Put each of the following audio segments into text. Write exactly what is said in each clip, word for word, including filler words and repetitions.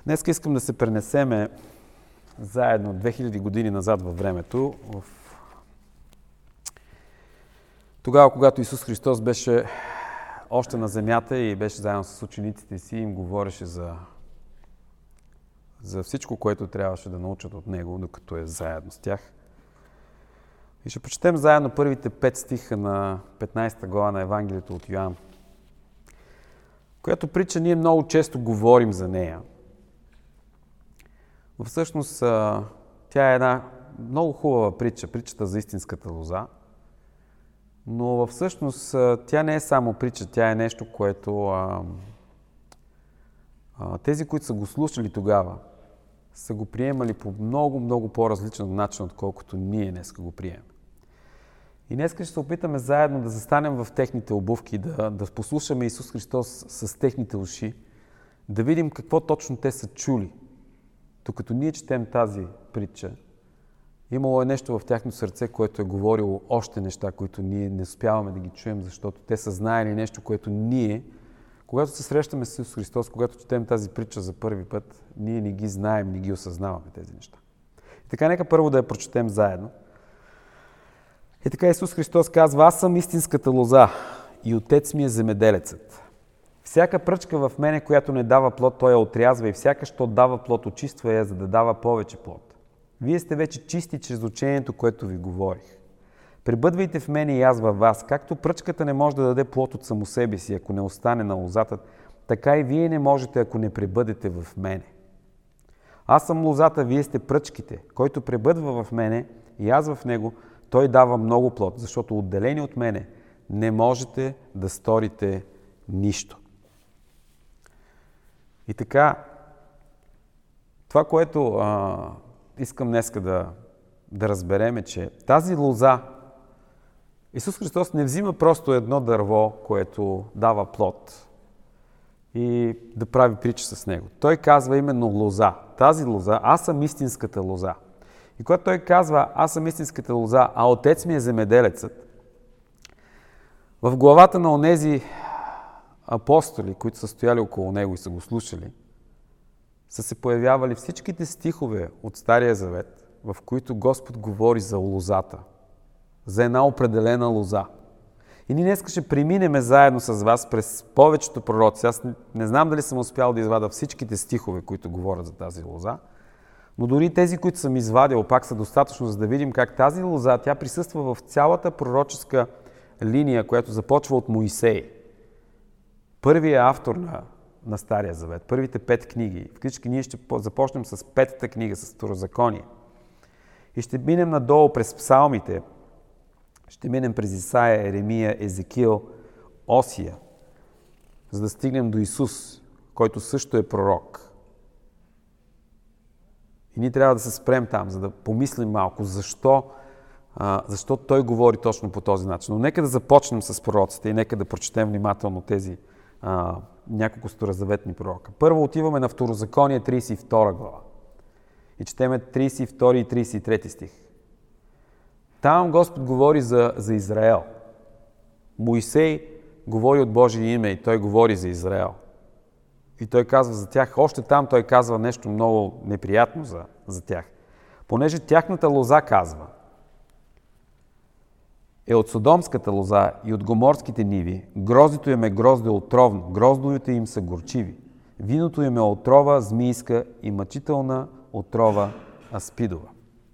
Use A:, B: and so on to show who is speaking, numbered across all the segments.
A: Днес искам да се пренесеме заедно две хиляди години назад във времето, в... тогава, когато Исус Христос беше още на земята и беше заедно с учениците си и им говореше за, за всичко, което трябваше да научат от Него, докато е заедно с тях. И ще прочетем заедно първите пет стиха на петнайсета глава на Евангелието от Йоан, която притча ние много често говорим за нея. Но всъщност тя е една много хубава притча, притчата за истинската лоза, но всъщност тя не е само притча, тя е нещо, което а, а, тези, които са го слушали тогава, са го приемали по много, много по-различен начин, отколкото ние днес го приемем. И днес ще се опитаме заедно да застанем в техните обувки, да, да послушаме Исус Христос с техните уши, да видим какво точно те са чули. Докато ние четем тази притча, имало е нещо в тяхно сърце, което е говорило още неща, които ние не успяваме да ги чуем, защото те са знаели нещо, което ние, когато се срещаме с Исус Христос, когато четем тази притча за първи път, ние не ги знаем, не ги осъзнаваме тези неща. И така, нека първо да я прочетем заедно. И така Исус Христос казва: аз съм истинската лоза и отец ми е земеделецът. Всяка пръчка в мене, която не дава плод, той я отрязва, и всяка, що дава плод, очиства я, за да дава повече плод. Вие сте вече чисти чрез учението, което ви говорих. Пребъдвайте в мене и аз във вас. Както пръчката не може да даде плод от само себе си, ако не остане на лозата, така и вие не можете, ако не пребъдете в мене. Аз съм лозата, вие сте пръчките. Който пребъдва в мене и аз в него, той дава много плод, защото отделени от мене не можете да сторите нищо. И така, това, което а, искам днеска да, да разберем е, че тази лоза, Исус Христос не взима просто едно дърво, което дава плод и да прави притча с него. Той казва именно лоза. Тази лоза, аз съм истинската лоза. И когато той казва, аз съм истинската лоза, а отец ми е земеделецът, в главата на онези апостоли, които са стояли около него и са го слушали, са се появявали всичките стихове от Стария Завет, в които Господ говори за лозата, за една определена лоза. И ние днес ще преминем заедно с вас през повечето пророци. Аз не, не знам дали съм успял да извада всичките стихове, които говорят за тази лоза, но дори тези, които съм извадил, пак са достатъчно, за да видим как тази лоза, тя присъства в цялата пророческа линия, която започва от Моисей. Първият автор на, на Стария Завет, първите пет книги. Фактически ние ще започнем с петата книга, с Второзаконие. И ще минем надолу през псалмите, ще минем през Исаия, Еремия, Езекиил, Осия, за да стигнем до Исус, който също е пророк. И ние трябва да се спрем там, за да помислим малко защо, а, защо той говори точно по този начин. Но нека да започнем с пророците и нека да прочетем внимателно тези а, няколко старозаветни пророка. Първо отиваме на Второзаконие, трийсет и втора глава. И четеме трийсет и втори и трийсет и трети стих. Там Господ говори за, за Израел. Моисей говори от Божие име и той говори за Израел. И той казва за тях, още там той казва нещо много неприятно за, за тях. Понеже тяхната лоза, казва, е от содомската лоза и от гоморските ниви, гроздито им е грозде отровно, гроздовете им са горчиви, виното им е отрова змийска и мъчителна отрова аспидова.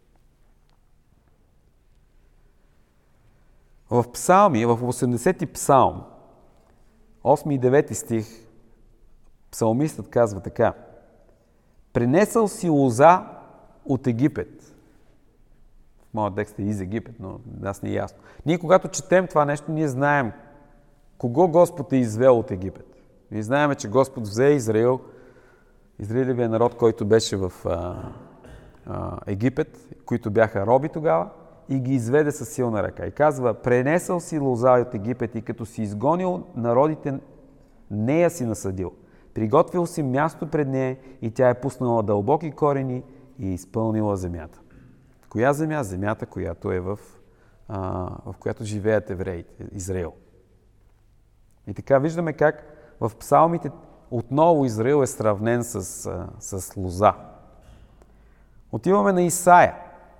A: В псалми, в осемдесети псалм, осми и девети стих, псалмистът казва така: пренесъл си лоза от Египет. В моят текст е из Египет, но аз не е ясно. Ние, когато четем това нещо, ние знаем кого Господ е извел от Египет. Ние знаем, че Господ взе Израил, Израилевия народ, който беше в а, а, Египет, които бяха роби тогава, и ги изведе със силна ръка. И казва, пренесъл си лоза от Египет и като си изгонил народите, нея си насадил. Приготвил си място пред нея и тя е пуснала дълбоки корени и е изпълнила земята. Коя земя? Земята, която е в, а, в която живеят евреите, Израил. И така виждаме как в псалмите Отново Израил е сравнен с, с лоза. Отиваме на Исаия.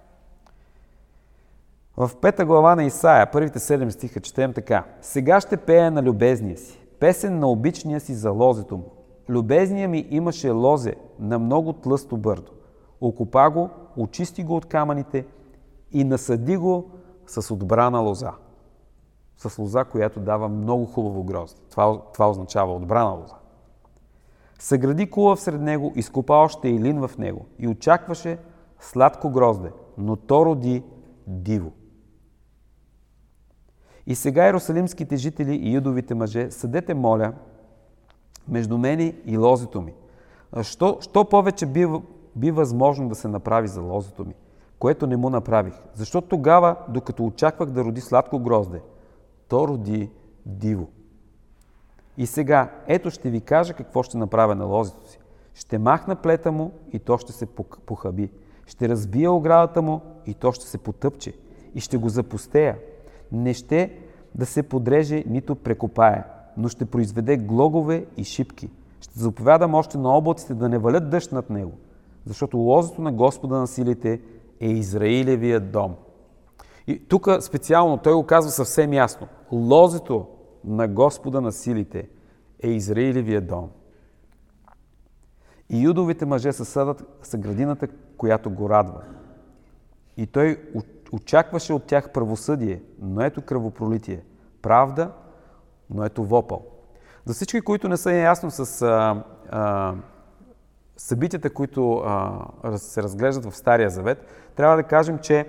A: В пета глава на Исаия, първите седем стиха, четем така. Сега ще пея на любезния си, песен на обичния си за лозето му. Любезния ми имаше лозе на много тлъсто бърдо. Окопа го, очисти го от камъните и насади го с отбрана лоза. С лоза, която дава много хубаво грозде. Това, това означава отбрана лоза. Съгради кула всред него, изкопа още и лин в него и очакваше сладко грозде, но то роди диво. И сега, иерусалимските жители и юдовите мъже, съдете, моля, между мене и лозето ми. Що, що повече би, би възможно да се направи за лозето ми, което не му направих? Защото тогава, докато очаквах да роди сладко грозде, то роди диво. И сега, ето ще ви кажа какво ще направя на лозето си. Ще махна плета му и то ще се похаби. Ще разбия оградата му и то ще се потъпче. И ще го запустея. Не ще да се подреже, нито прекопае, но ще произведе глогове и шипки. Ще заповядам още на облаците да не валят дъжд над него, защото лозето на Господа на силите е Израилевият дом. И тук специално той го казва съвсем ясно. Лозето на Господа на силите е Израилевият дом. И юдовите мъже са, съдът, са градината, която го радва. И той очакваше от тях правосъдие, но ето кръвопролитие. Правда, но ето вопъл. За всички, които не са ясно с а, а, събитията, които а, се разглеждат в Стария Завет, трябва да кажем, че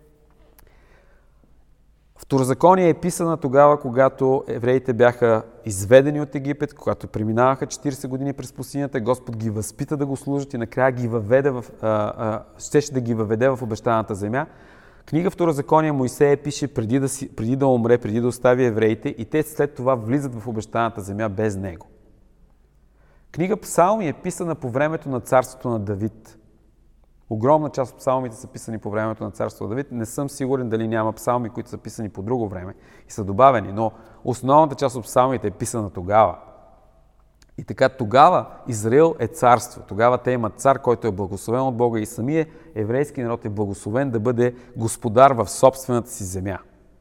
A: Второзаконие е писана тогава, когато евреите бяха изведени от Египет, когато преминаваха четирийсет години през пустинята, Господ ги възпита да го служат и накрая ги въведе в, а, а, щеше да ги въведе в обещаната земя. Книга Второзаконие Моисея пише преди да, си, преди да умре, преди да остави евреите и те след това влизат в обещаната земя без него. Книга Псалми е писана по времето на царството на Давид. Огромна част от псалмите са писани по времето на царството на Давид. Не съм сигурен дали няма псалми, които са писани по друго време и са добавени, но основната част от псалмите е писана тогава. И така тогава Израил е царство. Тогава те имат цар, който е благословен от Бога и самия еврейски народ е благословен да бъде господар в собствената си земя.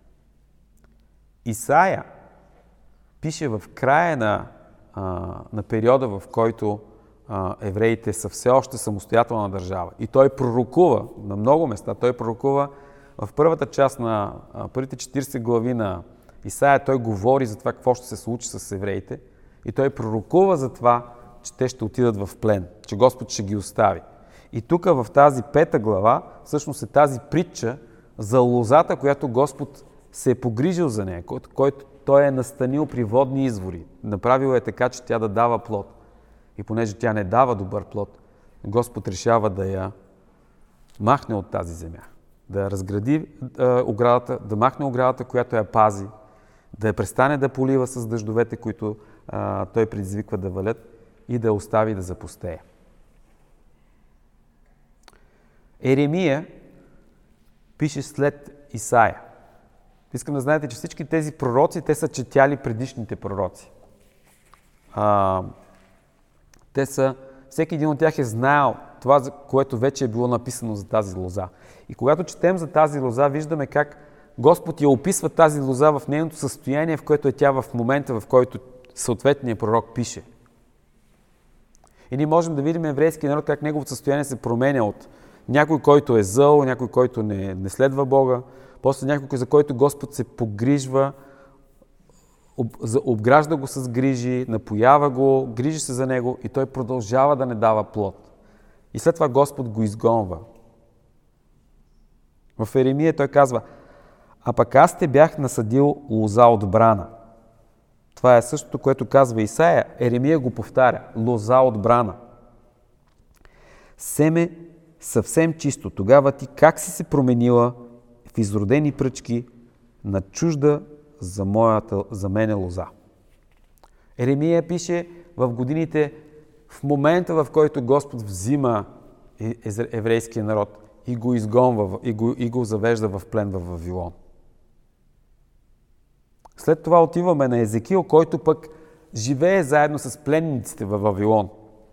A: Исаия пише в края на, а, на периода, в който а, евреите са все още самостоятелна държава. И той пророкува на много места. Той пророкува в първата част на а, първите четирийсет глави на Исаия. Той говори за това какво ще се случи с евреите. И той пророкува за това, че те ще отидат в плен, че Господ ще ги остави. И тук в тази пета глава всъщност е тази притча за лозата, която Господ се е погрижил за нея, който, който той е настанил при водни извори. Направил е така, че тя да дава плод. И понеже тя не дава добър плод, Господ решава да я махне от тази земя. Да я разгради е, оградата, да махне оградата, която я пази, да я престане да полива с дъждовете, които а, той предизвиква да валят и да я остави да запустее. Еремия пише след Исаия. Искам да знаете, че всички тези пророци, те са четяли предишните пророци. А, те са, всеки един от тях е знаел това, което вече е било написано за тази лоза. И когато четем за тази лоза, виждаме как Господ я описва тази лоза в нейното състояние, в което е тя в момента, в който съответният пророк пише. И ние можем да видим еврейския народ как неговото състояние се променя от някой, който е зъл, някой, който не, не следва Бога, после някой, за който Господ се погрижва, об, обгражда го с грижи, напоява го, грижи се за него и той продължава да не дава плод. И след това Господ го изгонва. В Еремия той казва: а пък аз те бях насадил лоза отбрана. Това е същото, което казва Исаия. Еремия го повтаря. Лоза отбрана. Семе съвсем чисто. Тогава ти как си се променила в изродени пръчки на чужда за, моята, за мене лоза? Еремия пише в годините, в момента, в който Господ взима еврейския народ и го изгонва и го, и го завежда в плен в Вавилон. След това отиваме на Езекил, който пък живее заедно с пленниците във Вавилон.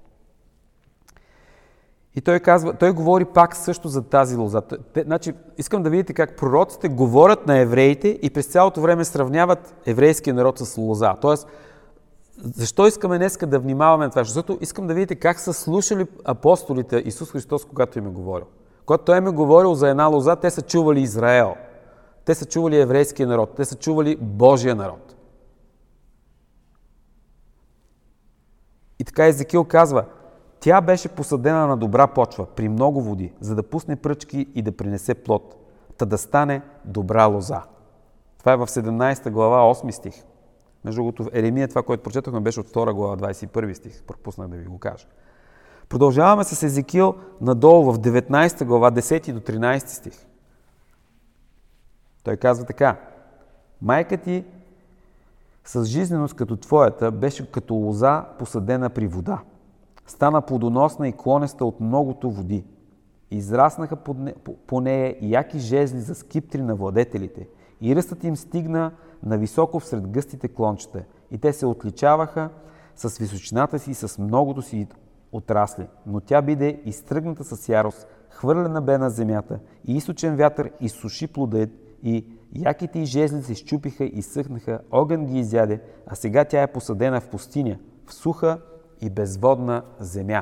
A: И той казва, той говори пак също за тази лоза. Те, значи, искам да видите как пророците говорят на евреите и през цялото време сравняват еврейския народ с лоза. Тоест, защо искаме днеска да внимаваме на това? Защото искам да видите как са слушали апостолите Исус Христос, когато им е говорил. Когато той им е говорил за една лоза, те са чували Израел. Те са чували еврейския народ. Те са чували Божия народ. И така Езекил казва, тя беше посадена на добра почва, при много води, за да пусне пръчки и да принесе плод, та да стане добра лоза. Това е в седемнадесета глава, осми стих. Между другото, Еремия, това, което прочетохме, беше от втора глава, двадесет и първи стих. Пропуснах да ви го кажа. Продължаваме с Езекил надолу в деветнадесета глава, десети до тринадесети стих. Той казва така. Майка ти с жизненост като твоята беше като лоза посадена при вода. Стана плодоносна и клонеста от многото води. Израснаха по нея яки жезли за скиптри на владетелите и ръстът им стигна нависоко всред гъстите клончета и те се отличаваха с височината си и с многото си отрасли. Но тя биде изтръгната с ярост, хвърлена бе на земята и източен вятър изсуши плода и яките й жезли се счупиха и съхнаха, огън ги изяде, а сега тя е посадена в пустиня, в суха и безводна земя.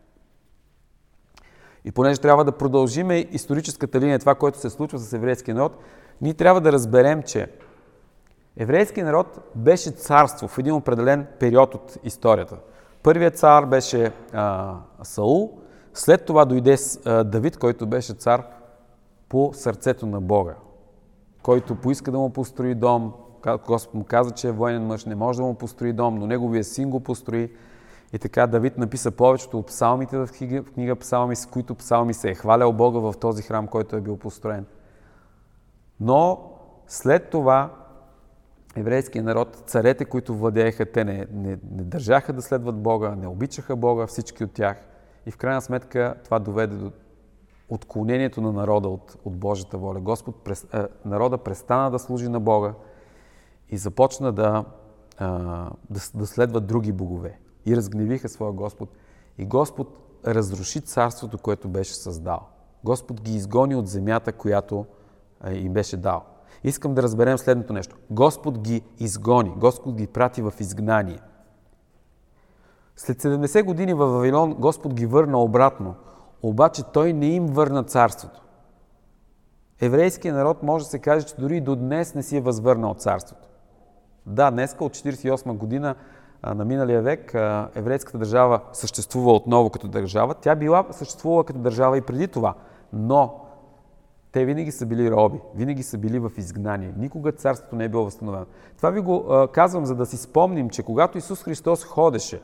A: И понеже трябва да продължиме историческата линия, това, което се случва с еврейския народ, ние трябва да разберем, че еврейският народ беше царство в един определен период от историята. Първият цар беше а, Саул, след това дойде а, Давид, който беше цар по сърцето на Бога, който поиска да му построи дом. Господ му каза, че е военен мъж, не може да му построи дом, но неговия син го построи. И така Давид написа повечето от псалмите в книга, в книга Псалми, с които псалми се е хвалял Бога в този храм, който е бил построен. Но след това еврейският народ, царете, които владееха, те не, не, не държаха да следват Бога, не обичаха Бога, всички от тях. И в крайна сметка това доведе до отклонението на народа от, от Божията воля. Господ, през, а, народа престана да служи на Бога и започна да, а, да, да следват други богове. И разгневиха своя Господ. И Господ разруши царството, което беше създал. Господ ги изгони от земята, която а, им беше дал. Искам да разберем следното нещо. Господ ги изгони. Господ ги прати в изгнание. След седемдесет години във Вавилон Господ ги върна обратно. Обаче Той не им върна царството. Еврейският народ може да се каже, че дори и до днес не си е възвърнал царството. Да, днеска от четиридесет и осма година на миналия век еврейската държава съществува отново като държава. Тя била съществувала като държава и преди това, но те винаги са били роби, винаги са били в изгнание. Никога царството не е било възстановено. Това ви го а, казвам, за да си спомним, че когато Исус Христос ходеше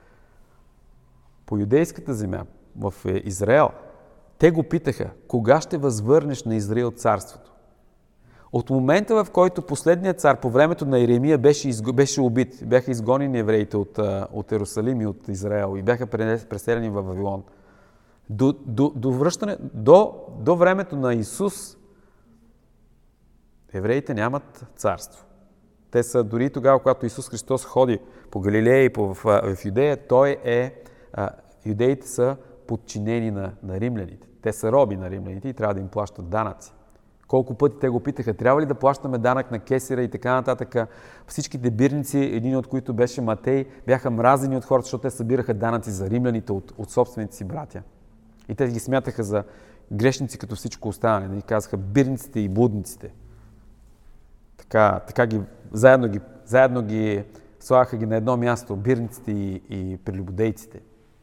A: по юдейската земя в Израел, те го питаха, кога ще възвърнеш на Израил царството? От момента, в който последният цар по времето на Иеремия беше, изго... беше убит, бяха изгонени евреите от, от Иерусалим и от Израел и бяха преселени в Вавилон. До, до, до, връщане, до, до времето на Исус евреите нямат царство. Те са дори тогава, когато Исус Христос ходи по Галилея и по, в, в Юдея, той е, а, юдеите са подчинени на, на римляните. Те са роби на римляните и трябва да им плащат данъци. Колко пъти те го питаха, трябва ли да плащаме данък на кесера и така нататък. Всичките бирници, един от които беше Матей, бяха мразени от хората, защото те събираха данъци за римляните от, от собствените си братя. И те ги смятаха за грешници като всичко останали. Да казаха бирниците и блудниците. Така, така ги, заедно ги, заедно ги слагаха ги на едно място, бирниците и, и прелюбодейците.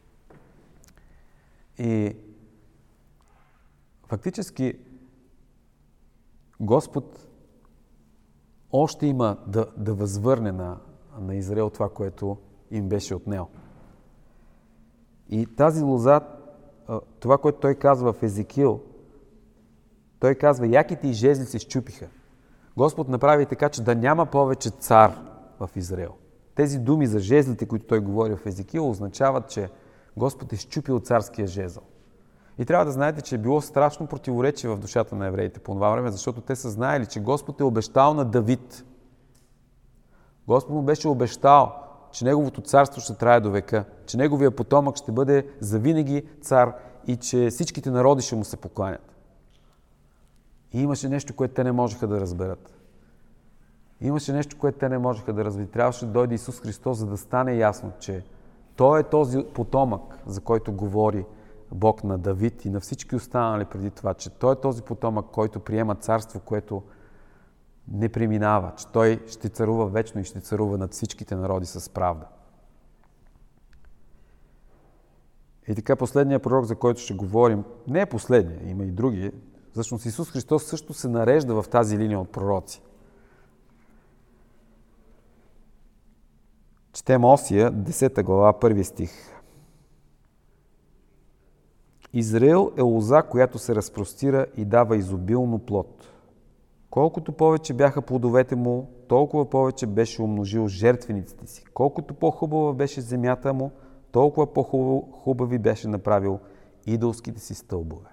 A: И фактически Господ още има да, да възвърне на, на Израел това, което им беше отнел. И тази лоза, това, което той казва в Езекил, той казва, яките и жезли се счупиха. Господ направи така, че да няма повече цар в Израел. Тези думи за жезлите, които той говори в Езекил, означават, че Господ е счупил царския жезъл. И трябва да знаете, че е било страшно противоречие в душата на евреите по това време, защото те са знаели, че Господ е обещал на Давид. Господ му беше обещал, че неговото царство ще трае до века, че неговия потомък ще бъде завинаги цар и че всичките народи ще му се покланят. И имаше нещо, което те не можеха да разберат. Имаше нещо, което те не можеха да разберат. Трябваше да дойде Исус Христос, за да стане ясно, че Той е този потомък, за който говори Бог на Давид и на всички останали преди това, че Той е този потомък, който приема царство, което не преминава, че Той ще царува вечно и ще царува над всичките народи с правда. И така последният пророк, за който ще говорим, не е последния, има и други. Всъщност Исус Христос също се нарежда в тази линия от пророци. Четем Осия, десета глава, първи стих. Израил е лоза, която се разпростира и дава изобилно плод. Колкото повече бяха плодовете му, толкова повече беше умножил жертвениците си. Колкото по-хубава беше земята му, толкова по-хубави беше направил идолските си стълбове.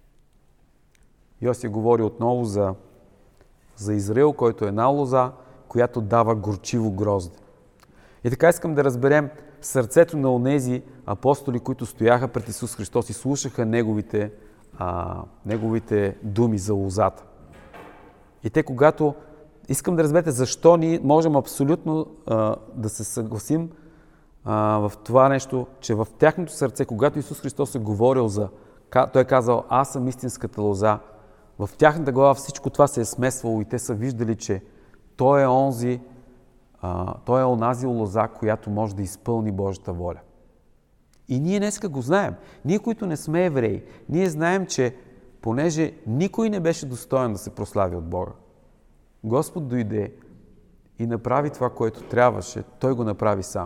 A: Йосия говори отново за, за Израил, който е една лоза, която дава горчиво грозде. И така искам да разберем сърцето на онези апостоли, които стояха пред Исус Христос и слушаха неговите, а, неговите думи за лозата. И те, когато искам да разберете защо ние можем абсолютно а, да се съгласим а, в това нещо, че в тяхното сърце, когато Исус Христос е говорил за, Той е казал, аз съм истинската лоза, в тяхната глава всичко това се е смесвало и те са виждали, че Той е онзи, а, Той е онази лоза, която може да изпълни Божията воля. И ние днеска го знаем. Ние, които не сме евреи, ние знаем, че понеже никой не беше достоен да се прослави от Бога, Господ дойде и направи това, което трябваше. Той го направи сам.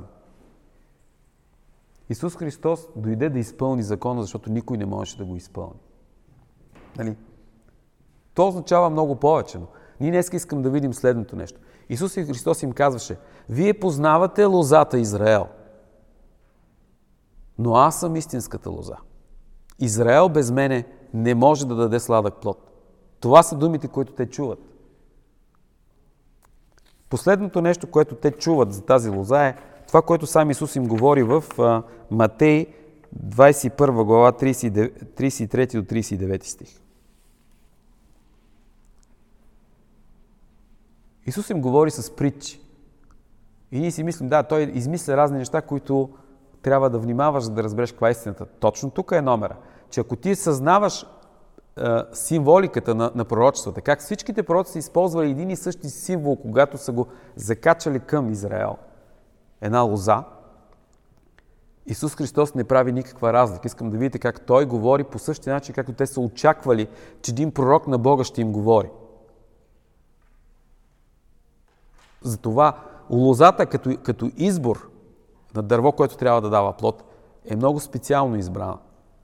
A: Исус Христос дойде да изпълни закона, защото никой не можеше да го изпълни. Нали? То означава много повече. Но ние днес искам да видим следното нещо. Исус Христос им казваше, вие познавате лозата Израел, но аз съм истинската лоза. Израел без мене не може да даде сладък плод. Това са думите, които те чуват. Последното нещо, което те чуват за тази лоза е това, което сам Исус им говори в а, Матей двадесет и първа глава, тридесет и трети до тридесет и девети стих. Исус им говори с притчи. И ние си мислим, да, Той измисля разни неща, които трябва да внимаваш, за да разбереш каква е истината. Точно тук е номера. Че ако ти съзнаваш е, символиката на, на пророчествата, как всичките пророци са използвали един и същи символ, когато са го закачали към Израел, една лоза, Исус Христос не прави никаква разлика. Искам да видите как Той говори по същия начин, както те са очаквали, че един пророк на Бога ще им говори. Затова лозата като, като избор на дърво, което трябва да дава плод, е много специално избрана.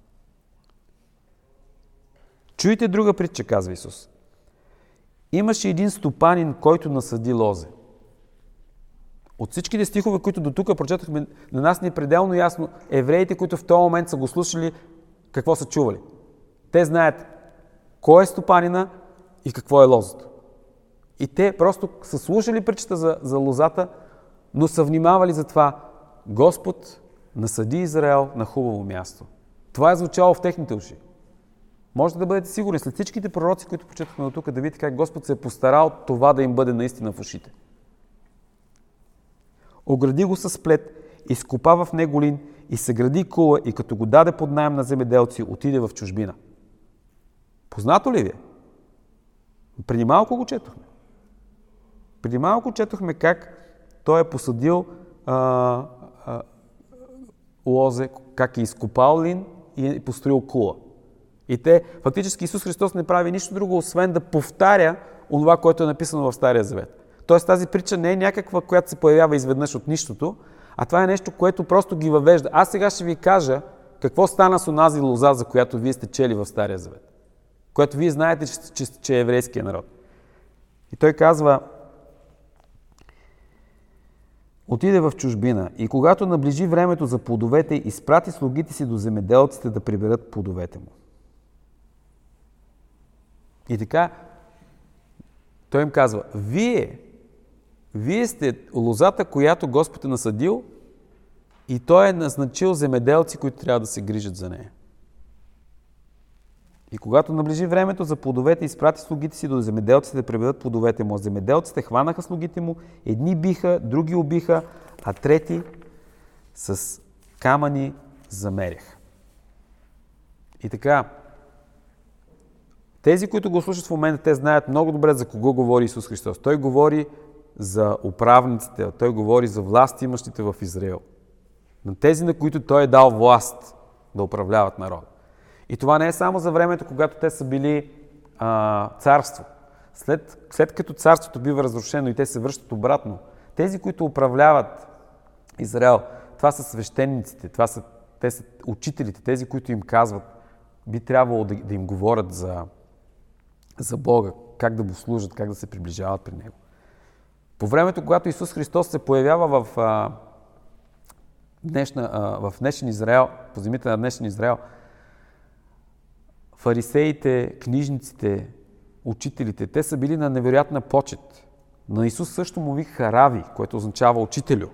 A: Чуйте друга притча, казва Исус. Имаше един стопанин, който насади лозе. От всичките стихове, които до тук прочетохме, на нас ни е пределно ясно евреите, които в този момент са го слушали, какво са чували. Те знаят кой е стопанина и какво е лозето. И те просто са слушали притчата за, за лозата, но са внимавали за това. Господ насади Израел на хубаво място. Това е звучало в техните уши. Можете да бъдете сигурни, след всичките пророци, които почетохме до тук, да видите как Господ се е постарал това да им бъде наистина в ушите. Огради го с плет, изкопа в него лин и се гради кула и като го даде под наем на земеделци, отиде в чужбина. Познато ли ви е? Преди малко го четохме. Преди малко четохме как той е посадил а, а, лозе, как е изкопал лин и е построил кула. И те, фактически Исус Христос не прави нищо друго, освен да повтаря онова, което е написано в Стария Завет. Тоест тази притча не е някаква, която се появява изведнъж от нищото, а това е нещо, което просто ги въвежда. Аз сега ще ви кажа какво стана с онази лоза, за която вие сте чели в Стария Завет. Което вие знаете, че, че, че е еврейския народ. И той казва, отиде в чужбина и когато наближи времето за плодовете, изпрати слугите си до земеделците да приберат плодовете му. И така, той им казва, вие, Вие сте лозата, която Господ е насадил и Той е назначил земеделци, които трябва да се грижат за нея. И когато наближи времето за плодовете, изпрати слугите си до земеделците да пребедат плодовете му. Земеделците хванаха слугите му, едни биха, други убиха, а трети с камъни замеряха. И така, тези, които го слушат в момента, те знаят много добре за кого говори Исус Христос. Той говори за управниците, Той говори за власт имащите в Израил. На тези, на които Той е дал власт да управляват народа. И това не е само за времето, когато те са били а, царство. След, след като царството бива разрушено и те се връщат обратно, тези, които управляват Израел, това са свещениците, това са, те са учителите, тези, които им казват, би трябвало да, да им говорят за, за Бога, как да го служат, как да се приближават при Него. По времето, когато Исус Христос се появява в, а, днешна, а, в днешен Израел, по земите на днешен Израел, фарисеите, книжниците, учителите, те са били на невероятна почет. На Исус също му викаха Рави, което означава учителю.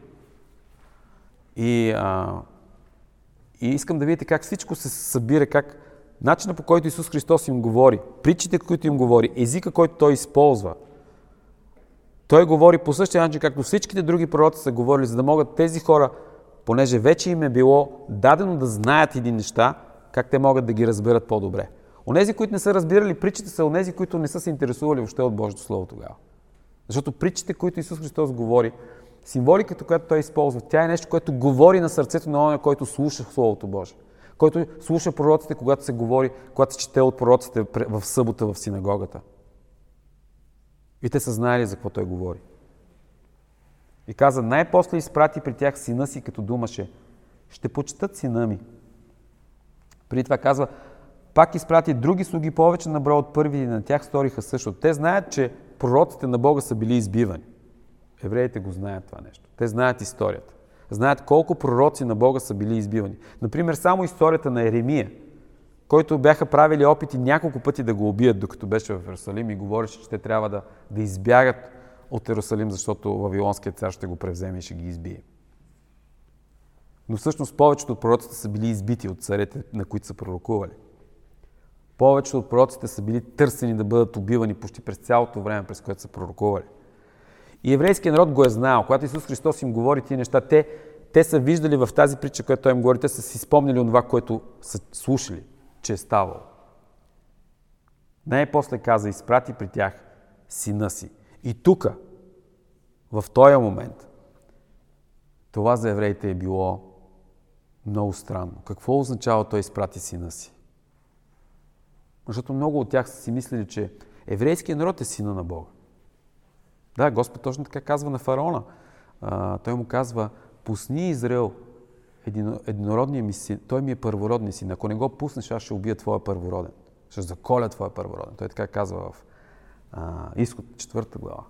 A: И, а, и искам да видите как всичко се събира, как начинът, по който Исус Христос им говори, притчите, които им говори, езика, който Той използва. Той говори по същия начин, както всичките други пророци са говорили, за да могат тези хора, понеже вече им е било дадено да знаят едни неща, как те могат да ги разберат по-добре. Онези, които не са разбирали притчите, са онези, които не са се интересували въобще от Божието Слово тогава. Защото притчите, които Исус Христос говори, символиката, която Той използва, тя е нещо, което говори на сърцето на оня, който слуша Словото Божие. Който слуша пророците, когато се говори, когато се чете от пророците в събота в синагогата. И те са знаели за какво Той говори. И каза, най-после изпрати при тях сина си, като думаше, ще почитат сина ми. Преди това казва, пак изпрати други слуги повече на брой от първи и на тях сториха също. Те знаят, че пророците на Бога са били избивани. Евреите го знаят това нещо. Те знаят историята. Знаят колко пророци на Бога са били избивани. Например, само историята на Еремия, който бяха правили опити няколко пъти да го убият, докато беше в Иерусалим и говореше, че те трябва да, да избягат от Иерусалим, защото Вавилонският цар ще го превземе и ще ги избие. Но всъщност повечето от пророците са били избити от царете, на които са пророкували. Повечето от пророците са били търсени да бъдат убивани почти през цялото време, през което са пророкували. И еврейският народ го е знаел. Когато Исус Христос им говори тия неща, те, те са виждали в тази притча, която Той им говори, те са си спомнили това, което са слушали, че е ставало. Най-после каза, изпрати при тях сина си. И тук, в този момент, това за евреите е било много странно. Какво означава Той изпрати сина си? Защото много от тях са си мислили, че еврейският народ е сина на Бога. Да, Господ точно така казва на фараона. А, той му казва, пусни Израел, един, единородния ми син, той ми е първородния син. Ако не го пуснеш, аз ще убия твоя първороден. Ще заколя твоя първороден. Той така казва в а, Изход, четвърта глава.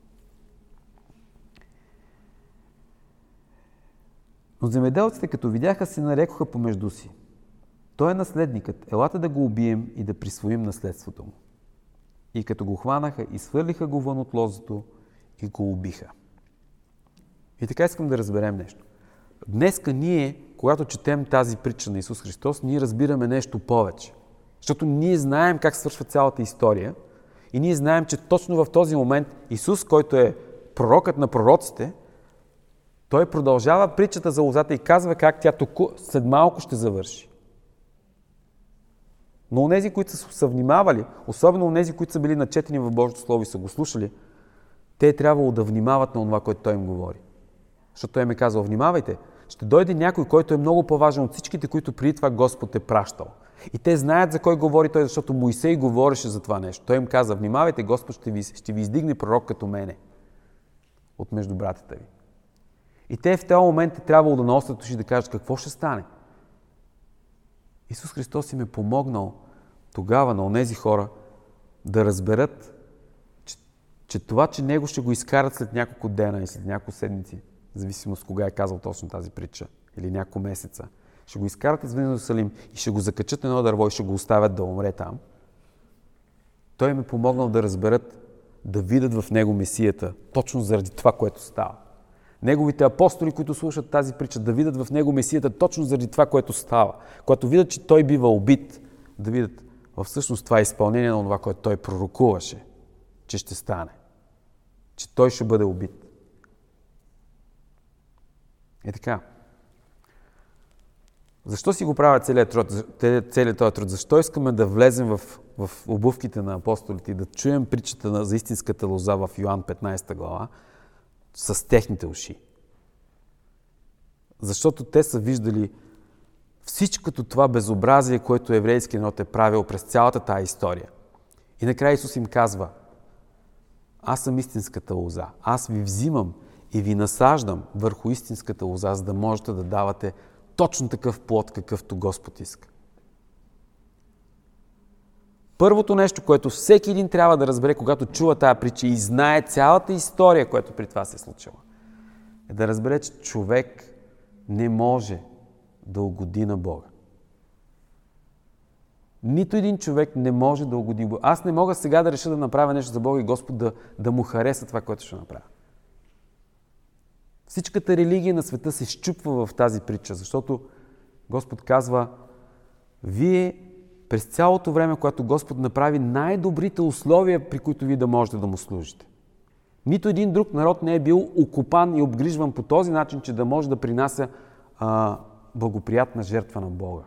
A: Но земеделците, като видяха, се нарекоха помежду си. Той е наследникът, елате да го убием и да присвоим наследството му. И като го хванаха, изхвърлиха го вън от лозето и го убиха. И така искам да разберем нещо. Днеска ние, когато четем тази притча на Исус Христос, ние разбираме нещо повече. Защото ние знаем как свършва цялата история и ние знаем, че точно в този момент Исус, който е пророкът на пророците, той продължава притчата за лозата и казва как тя току, след малко ще завърши. Но онези, които са, са внимавали, особено онези, които са били начетени в Божието Слово и са го слушали, те е трябвало да внимават на това, което Той им говори. Защото Той им е казал, внимавайте, ще дойде някой, който е много по-важен от всичките, които преди това Господ е пращал. И те знаят за кой говори Той, защото Моисей говореше за това нещо. Той им каза, внимавайте, Господ ще ви, ще ви издигне пророк като мене от между братята ви. И те в този момент е трябвало да наострят уши да кажат какво ще стане. Исус Христос им е помогнал тогава на онези хора да разберат, че, че това, че Него ще го изкарат след няколко дена и след няколко седмици, в зависимост кога е казал точно тази притча, или няколко месеца, ще го изкарат извън Иерусалим и ще го закачат на едно дърво и ще го оставят да умре там. Той им е помогнал да разберат да видят в него Месията, точно заради това, което става. Неговите апостоли, които слушат тази притча, да видят в него Месията точно заради това, което става. Когато видят, че той бива убит, да видят всъщност това е изпълнение на това, което той пророкуваше, че ще стане. Че той ще бъде убит. Е така. Защо си го правя целият труд? Целият този труд? Защо искаме да влезем в, в обувките на апостолите и да чуем притчата на, за истинската лоза в Йоан петнайсета глава с техните уши? Защото те са виждали всичкото това безобразие, което еврейският народ е правил през цялата тая история. И накрая Исус им казва: аз съм истинската лоза. Аз ви взимам и ви насаждам върху истинската лоза, за да можете да давате точно такъв плод, какъвто Господ иска. Първото нещо, което всеки един трябва да разбере, когато чува тая притча и знае цялата история, която при това се е случила, е да разбере, че човек не може да угоди на Бога. Нито един човек не може да угоди Бога. Аз не мога сега да реша да направя нещо за Бога и Господ да, да му хареса това, което ще направя. Всичката религия на света се счупва в тази притча, защото Господ казва: вие през цялото време, когато Господ направи най-добрите условия, при които вие да можете да му служите. Нито един друг народ не е бил окупан и обгрижван по този начин, че да може да принася а, благоприятна жертва на Бога.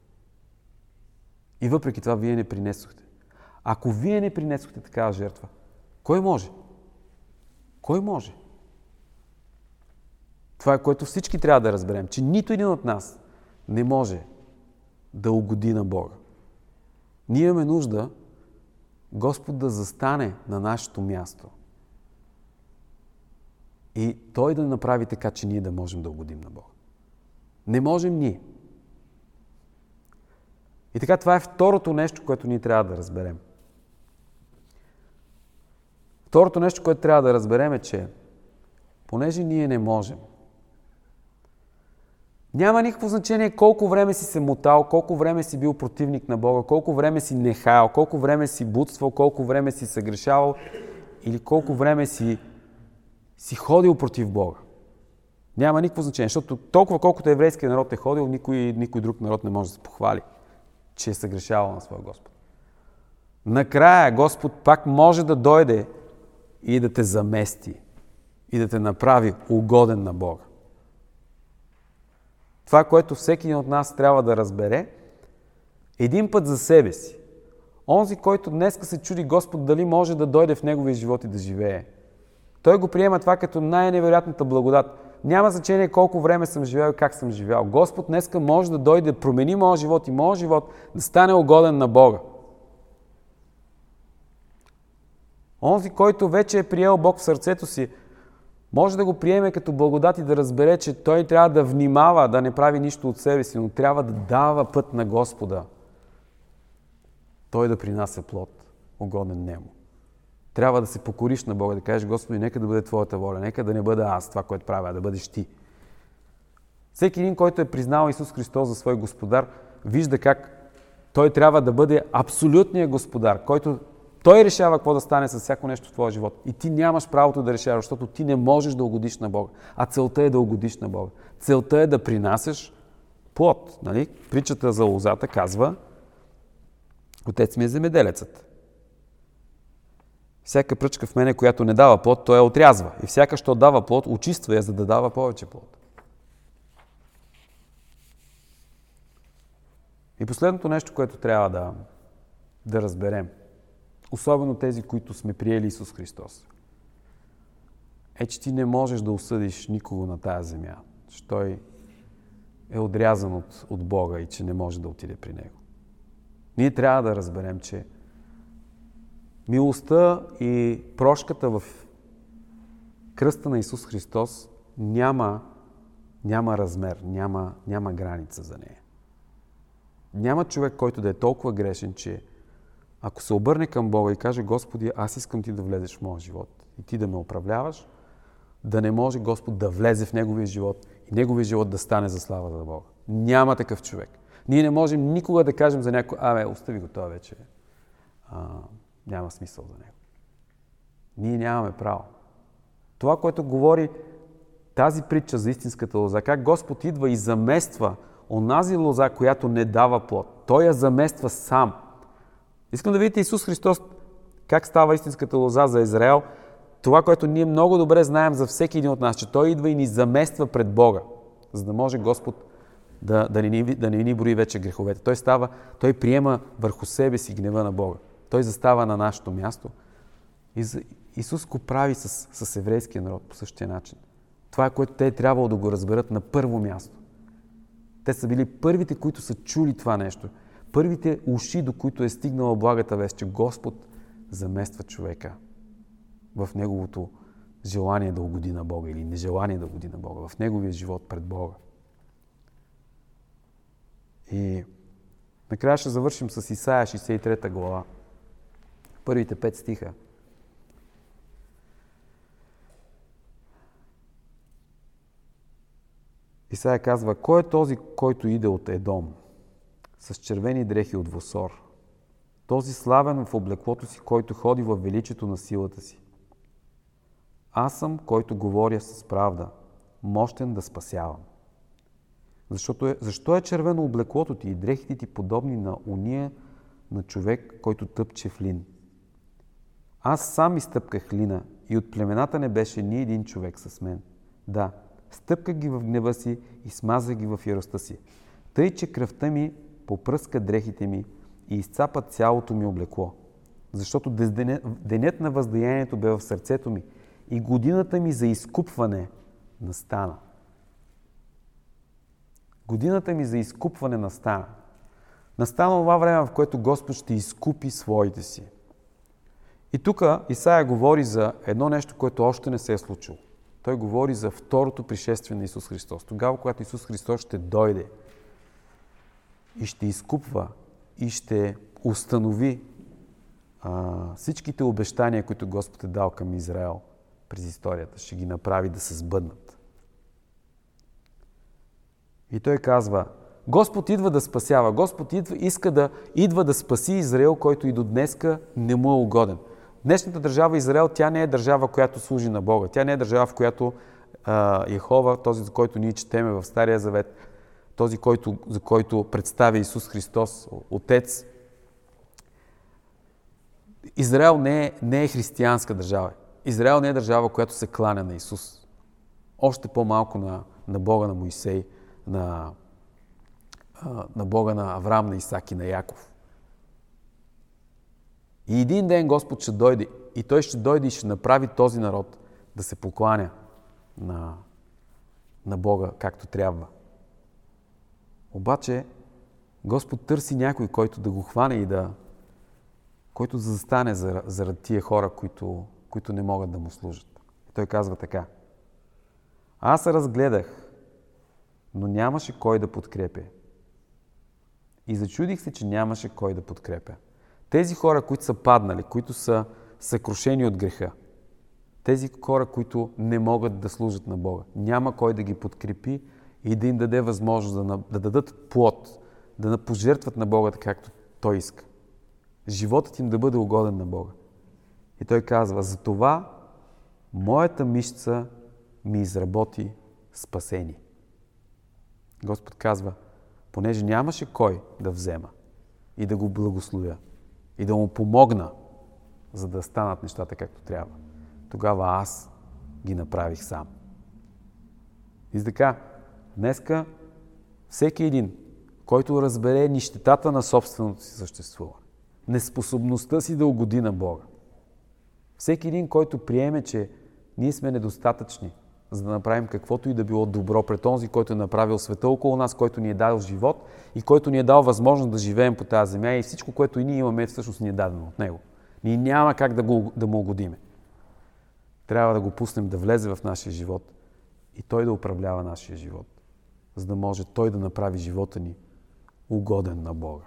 A: И въпреки това вие не принесохте. Ако вие не принесохте такава жертва, кой може? Кой може? Това е, което всички трябва да разберем, че нито един от нас не може да угоди на Бога. Ние имаме нужда Господ да застане на нашето място и Той да направи така, че ние да можем да угодим на Бога. Не можем ние. И така, това е второто нещо, което ние трябва да разберем. Второто нещо, което трябва да разберем е, че понеже ние не можем, няма никакво значение колко време си се мотал, колко време си бил противник на Бога, колко време си нехаял, колко време си блудствал, колко време си съгрешавал или колко време си, си ходил против Бога. Няма никакво значение, защото толкова колкото еврейският народ е ходил, никой, никой друг народ не може да се похвали, че е съгрешавал на своя Господ. Накрая Господ пак може да дойде и да те замести и да те направи угоден на Бога. Това, което всеки един от нас трябва да разбере, един път за себе си. Онзи, който днеска се чуди Господ дали може да дойде в неговия живот и да живее. Той го приема това като най-невероятната благодат. Няма значение колко време съм живял и как съм живял. Господ днеска може да дойде да промени моя живот и моя живот да стане угоден на Бога. Онзи, който вече е приел Бог в сърцето си, може да го приеме като благодат и да разбере, че той трябва да внимава, да не прави нищо от себе си, но трябва да дава път на Господа. Той да принася плод, угоден Нему. Трябва да се покориш на Бога, да кажеш: Господи, нека да бъде Твоята воля, нека да не бъда аз това, което правя, а да бъдеш Ти. Всеки един, който е признал Исус Христос за свой Господар, вижда как Той трябва да бъде абсолютният Господар, който Той решава какво да стане с всяко нещо в твоя живот. И ти нямаш правото да решаваш, защото ти не можеш да угодиш на Бога. А целта е да угодиш на Бога. Целта е да принасяш плод. Нали? Притчата за лозата казва: Отец ми е земеделецът. Всяка пръчка в мене, която не дава плод, той я отрязва. И всяка, що дава плод, очиства я, за да дава повече плод. И последното нещо, което трябва да, да разберем, особено тези, които сме приели Исус Христос, е, че ти не можеш да осъдиш никого на тая земя, че той е отрязан от, от Бога и че не може да отиде при Него. Ние трябва да разберем, че милостта и прошката в кръста на Исус Христос няма, няма размер, няма, няма граница за нея. Няма човек, който да е толкова грешен, че ако се обърне към Бога и каже: Господи, аз искам Ти да влезеш в моя живот и Ти да ме управляваш, да не може Господ да влезе в неговия живот и неговия живот да стане за славата на Бога. Няма такъв човек. Ние не можем никога да кажем за някой: абе, остави го това вече. А, няма смисъл за него. Ние нямаме право. Това, което говори тази притча за истинската лоза, как Господ идва и замества онази лоза, която не дава плод. Той я замества сам. Искам да видите Исус Христос как става истинската лоза за Израел. Това, което ние много добре знаем за всеки един от нас, че Той идва и ни замества пред Бога, за да може Господ да, да, не, ни, да не ни брои вече греховете. Той става, Той приема върху себе си гнева на Бога. Той застава на нашето място. И за, Исус го прави с, с еврейския народ по същия начин. Това е, което те е трябвало да го разберат на първо място. Те са били първите, които са чули това нещо. Първите уши, до които е стигнала благата вест, че Господ замества човека в неговото желание да угоди на Бога или нежелание да угоди на Бога, в неговия живот пред Бога. И накрая ще завършим с Исаия шейсет и трета глава. Първите пет стиха. Исаия казва: кой е този, който иде от Едом, с червени дрехи от Восор? Този славен в облеклото си, който ходи във величието на силата си. Аз съм, който говоря с правда, мощен да спасявам. Защото е, защо е червено облеклото ти и дрехите ти подобни на уния на човек, който тъпче в лин? Аз сам изтъпках лина и от племената не беше ни един човек с мен. Да, стъпках ги в гнева си и смазах ги в яростта си. Тъй, че кръвта ми попръска дрехите ми и изцапа цялото ми облекло. Защото денят на въздаянието бе в сърцето ми и годината ми за изкупване настана. Годината ми за изкупване настана. Настана това време, в което Господ ще изкупи своите си. И тук Исаия говори за едно нещо, което още не се е случило. Той говори за второто пришествие на Исус Христос. Тогава, когато Исус Христос ще дойде и ще изкупва и ще установи а, всичките обещания, които Господ е дал към Израел през историята. Ще ги направи да се сбъднат. И той казва: Господ идва да спасява. Господ идва, иска да идва да спаси Израел, който и до днеска не му е угоден. Днешната държава Израел, тя не е държава, която служи на Бога. Тя не е държава, в която а, Йехова, този, за който ние четеме в Стария Завет, този, който, за който представя Исус Христос, Отец. Израел не е, не е християнска държава. Израел не е държава, която се кланя на Исус. Още по-малко на, на Бога на Моисей, на, на Бога на Авраам, на Исак и на Яков. И един ден Господ ще дойде и Той ще дойде и ще направи този народ да се покланя на, на Бога както трябва. Обаче Господ търси някой, който да го хване и да който да застане заради тия хора, които, които не могат да му служат. И той казва така: аз се разгледах, но нямаше кой да подкрепя. И зачудих се, че нямаше кой да подкрепя. Тези хора, които са паднали, които са съкрушени от греха, тези хора, които не могат да служат на Бога, няма кой да ги подкрепи и да им даде възможност да, да дадат плод, да пожертват на Бога така, както Той иска. Животът им да бъде угоден на Бога. И Той казва: затова моята мишца ми изработи спасение. Господ казва: понеже нямаше кой да взема и да го благословя и да му помогна, за да станат нещата както трябва, тогава аз ги направих сам. И така, днеска всеки един, който разбере нищетата на собственото си съществуване, неспособността си да угоди на Бога, всеки един, който приеме, че ние сме недостатъчни, за да направим каквото и да било добро пред онзи, който е направил света около нас, който ни е дал живот и който ни е дал възможност да живеем по тази земя, и всичко, което и ние имаме, всъщност ни е дадено от Него. Ние няма как да, го, да му угодиме. Трябва да го пуснем да влезе в нашия живот и Той да управлява нашия живот, за да може Той да направи живота ни угоден на Бога.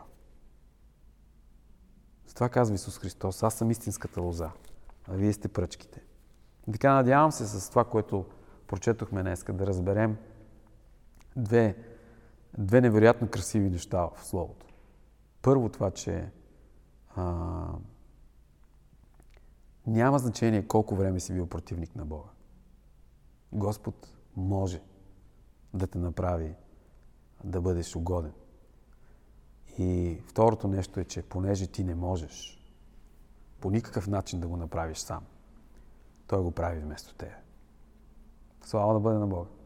A: Затова казва Исус Христос: аз съм истинската лоза, а вие сте пръчките. И така, надявам се с това, което прочетохме днеска, да разберем две, две невероятно красиви неща в Словото. Първо това, че а, Няма значение колко време си бил противник на Бога. Господ може да те направи да бъдеш угоден. И второто нещо е, че понеже ти не можеш по никакъв начин да го направиш сам, Той го прави вместо тебе. Слава да бъде на Бога!